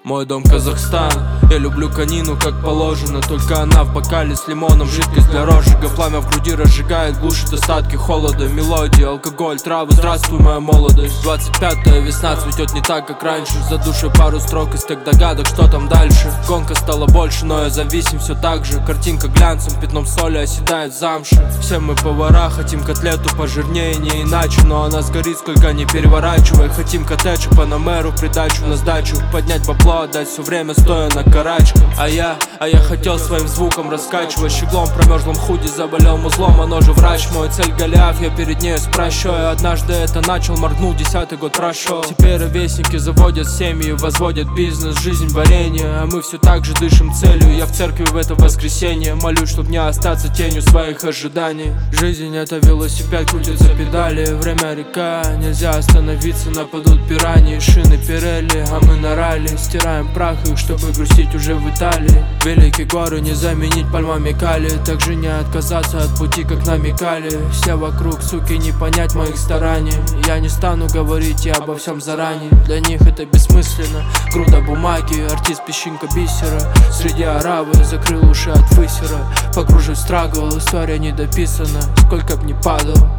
Мой дом Казахстан. Я люблю конину как положено, только она в бокале с лимоном. Жидкость для розжига, пламя в груди разжигает, глушит остатки холода. Мелодии, алкоголь, травы, здравствуй моя молодость. 25-я весна цветет не так, как раньше. За душой пару строк из тех догадок, что там дальше. Гонка стала больше, но я зависим все так же. Картинка глянцем, пятном соли оседает в замше. Все мы повара, хотим котлету пожирнее, не иначе. Но она сгорит, сколько не переворачивай. Хотим коттедж и Панамеру в придачу на сдачу. Поднять бабло, отдать все время, стоя на карачках. А я хотел своим звуком раскачивать щеглом. В промерзлом худи заболел музлом, оно же врач мой. Цель Голиаф, я перед ней прощаю. Однажды это начал, моргнул, 10-й год прошел. Теперь ровесники заводят семьи, возводят бизнес, жизнь варенье. А мы все так же дышим целью. Я в церкви в это воскресенье молюсь, чтоб не остаться тенью своих ожиданий. Жизнь это велосипед, крутятся педали. Время река, нельзя остановиться, нападут пираньи. Шины Пирелли, а мы на ралли. Стираем прах их, чтобы грустить уже в Италии. Великие горы не заменить пальмами кали. Также не отказаться от пути, как намекали. Все вокруг, суки, не понять моих стараний. Я не стану говорить и обо всем заранее. Для них это бессмысленно. Груда бумаги, артист песчинка бисера. Среди аравы закрыл уши от высера. Погружен в страгл, история не дописана. Сколько б ни падал,